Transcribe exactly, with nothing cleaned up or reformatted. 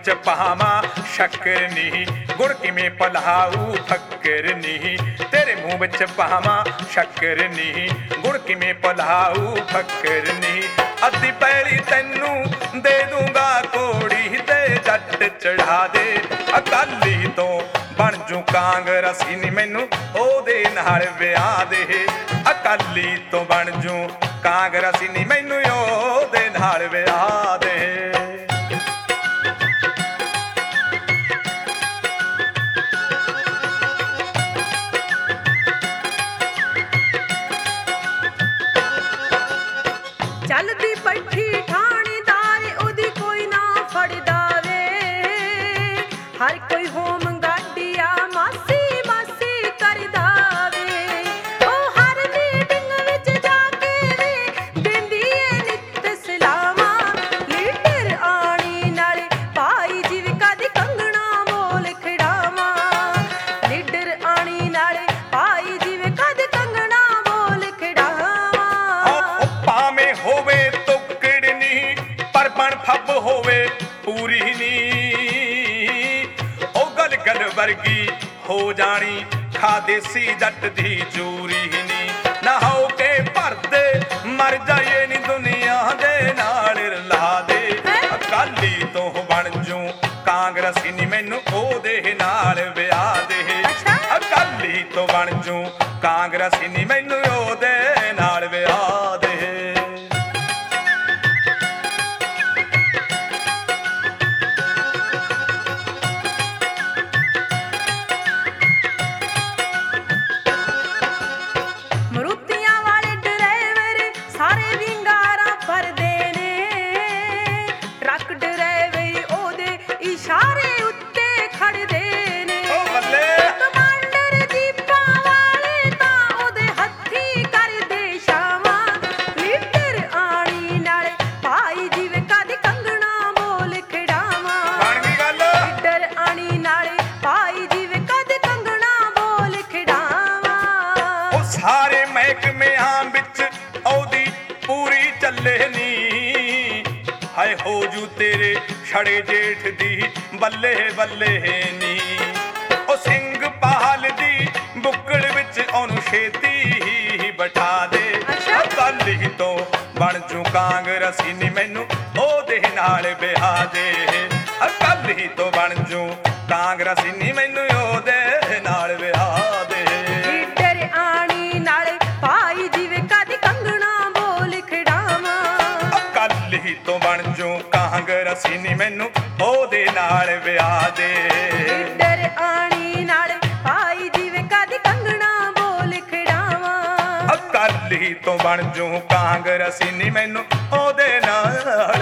ਵਿੱਚ ਪਾਵਾਂ ਸ਼ੱਕਰ ਨੀ, ਗੁੜ ਕਿਵੇਂ ਭੁਲਾਊ ਫੱਕਰ ਨੀ। ਤੇਰੇ ਮੂੰਹ ਵਿੱਚ ਪਾਵਾਂ ਸ਼ੱਕਰ ਨੀ, ਗੁੜ ਕਿਵੇਂ ਭੁਲਾਊ ਫੱਕਰ ਨੀ। ਅੱਧੀ ਪੈਲੀ ਤੈਨੂੰ ਦੇ ਦੂੰਗਾ ਕੋੜੀ ਤੇ ਜੱਟ ਚੜਾ ਦੇ। ਅਕਾਲੀ ਤੋਂ ਬਣ ਜੂ ਕਾਂਗਰਸੀ ਨੀ, ਮੈਨੂੰ ਉਹਦੇ ਨਾਲ ਵਿਆਹ ਦੇ। ਅਕਾਲੀ ਤੋਂ ਬਣ ਜੂ ਕਾਂਗਰਸੀ ਨੀ, ਮੈਨੂੰ ਉਹਦੇ ਨਾਲ ਵਿਆਹ ਦੇ। ਚੱਲਦੀ ਪੱਠੀ ਠਾਣੇਦਾਰ ਉਹਦੀ ਕੋਈ ਨਾ ਫੜਦਾ ਵੇ। ਹਰ ਕੋਈ ਹੋਮ ਗਾਡੀਆ ਮਾਸੀ ਮਾਸੀ ਕਰਦਾ ਵੇ। ਉਹ ਹਰ ਮੀਟਿੰਗ ਵਿੱਚ ਜਾ ਕੇ ਵੇ ਦਿੰਦੀ ਏ ਨਿੱਤ ਸਲਾਮਾਂ। ਲੀਡਰ ਆਣੀ ਨਾਲੇ ਭਾਈ ਜੀਵਿਕਾ ਦੀ ਕੰਗਣਾ ਬੋਲ ਖਿਡਾਵਾਂ। ਲੀਡਰ ਆਣੀ ਨਾਲੇ ਭਾਈ ਜੀਵਿਕਾ ਦੀ ਕੰਗਣਾ ਬੋਲ ਖਿਡਾਵਾਂ। ਭਾਵੇਂ ਹੋਵੇ ਤੁਕੜ ਨੀ ਪਰ ਬਣ ਫੱਬ ਹੋਵੇ ਪੂਰੀ ਨੀ। ਉਹ ਗਲ ਗਲ ਵਰਗੀ ਹੋ ਜਾਣੀ ਖਾ ਦੇਸੀ ਜੱਟ ਦੀ ਚੂਰੀ ਨੀ। ਨਾ ਹੋ ਕੇ ਭਰਦੇ ਮਰ ਜਾਈਏ ਨੀ ਦੁਨੀਆ ਦੇ ਨਾਲ ਰਲਾ ਦੇ। ਅਕਾਲੀ ਤੋਂ ਬਣ ਜੂ ਕਾਂਗਰਸੀ ਨੀ, ਮੈਨੂੰ ਉਹਦੇ ਨਾਲ ਵਿਆਹ ਦੇ। ਅਕਾਲੀ ਤੋਂ ਬਣ ਜੂ ਕਾਂਗਰਸੀ ਨੀ, ਮੈਨੂੰ ਉਹਦੇ ਨਾਲ ਵਿਆਹ ਦੇ। ਮਰੂਤੀਆਂ ਵਾਲੇ ਡਰਾਈਵਰ ਸਾਰੇ ਵਿੰਗਾਰਾਂ ਭਰਦੇ ਨੇ। ਟਰੱਕ ਡਰਾਈਵਰ ਉਹਦੇ ਇਸ਼ਾਰੇ ਉੱਤੇ ਖੜਦੇ ਨੇ। ਕਮਾਂਡਰ ਜੀਪਾਂ ਵਾਲੇ ਤਾਂ ਉਹਦੇ ਹੱਥੀਂ ਕਰਦੇ ਛਾਵਾਂ। ਲੀਡਰ ਆਣੀ ਨਾਲੇ ਭਾਈ ਜੀਵਿਕਾ ਦੀ ਕੰਗਣਾ ਬੋਲ ਖਿਡਾਵਾਂ। ਲੀਡਰ ਆਣੀ ਨਾਲੇ ਭਾਈ ਜੀਵਿਕਾ ਦੀ ਕੰਗਣਾ ਬੋਲ ਖਿਡਾਵਾਂ। ਉਹ ਸਾਰੇ ਮਹਿਕਮਿਆਂ ਵਿੱਚ ਉਹਦੀ ਪੂਰੀ ਚੱਲੇ ਨੀ। ਹਾਏ ਹੋ ਜੂ ਤੇਰੇ ਛੜੇ ਜੇਠ ਦੀ ਬੱਲੇ ਬੱਲੇ ਨੀ। ਉਹ ਸਿੰਘ ਪਾਲ ਦੀ ਬੁੱਕੜ ਵਿੱਚ ਉਹਨੂੰ ਛੇਤੀ ਬਿਠਾ ਦੇ। ਅਕਾਲੀ ਤੋਂ ਬਣ ਜੂ ਕਾਂਗਰਸੀ ਨੀ, ਮੈਨੂੰ ਉਹਦੇ ਨਾਲ ਵਿਆਹ ਦੇ। ਅਕਾਲੀ ਤੋਂ ਬਣ ਜੂ ਕਾਂਗਰਸੀ ਨੀ, ਮੈਨੂੰ ਉਹਦੇ ਨਾਲ ਵਿਆਹ ਦੇ। ਲੀਡਰ ਆਣੀ ਨਾਲੇ ਭਾਈ ਜੀਵਿਕਾ ਦੀ ਕੰਗਣਾ ਬੋਲ ਖਿਡਾਵਾਂ। ਅਕਾਲੀ ਤੋਂ ਬਣ ਜੂ ਕਾਂਗਰਸੀ ਨੀ, ਮੈਨੂੰ ਉਹਦੇ ਨਾਲ ਵਿਆਹ ਦੇ। ਲੀਡਰ ਆਣੀ ਨਾਲੇ ਭਾਈ ਜੀਵਿਕਾ ਦੀ ਕੰਗਣਾ ਬੋਲ ਖਿਡਾਵਾਂ। ਅਕਾਲੀ ਤੋਂ ਬਣ ਜੂ ਕਾਂਗਰਸੀ ਨੀ, ਮੈਨੂੰ ਉਹਦੇ ਨਾਲ